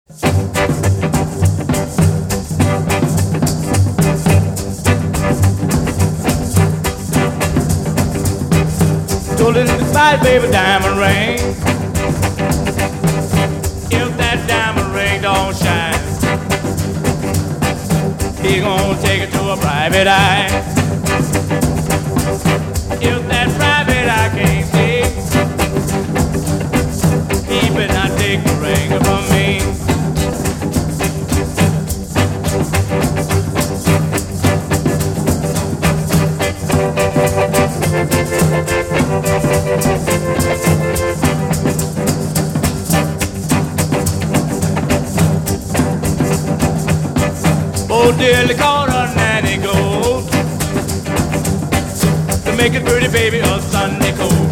Told her to buy baby diamond ring. If that diamond ring don't shine, he gonna take it to a private eye. If that private eye can't see, he better not take the ring from me. Oh, dearly called her nanny gold to make a pretty baby a Sunday coat.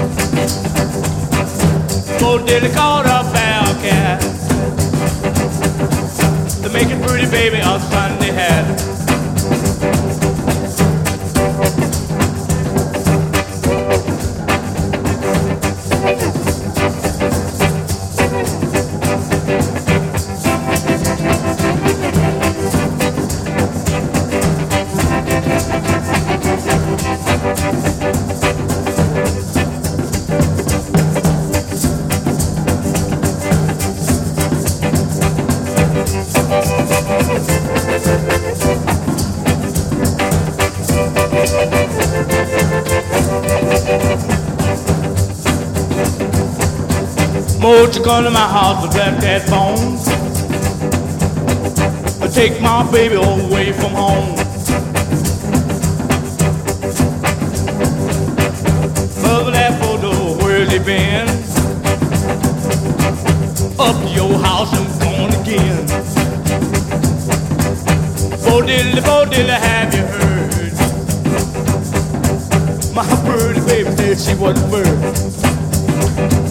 Oh, dearly called her bell cat to make a pretty baby a Sunday hat. Won't you come to my house and grab that phone? Take my baby away from home. Mother, that photo, where's he been? Up to your house and gone again. Bo diddly, have you heard? My birdie baby said she was a bird.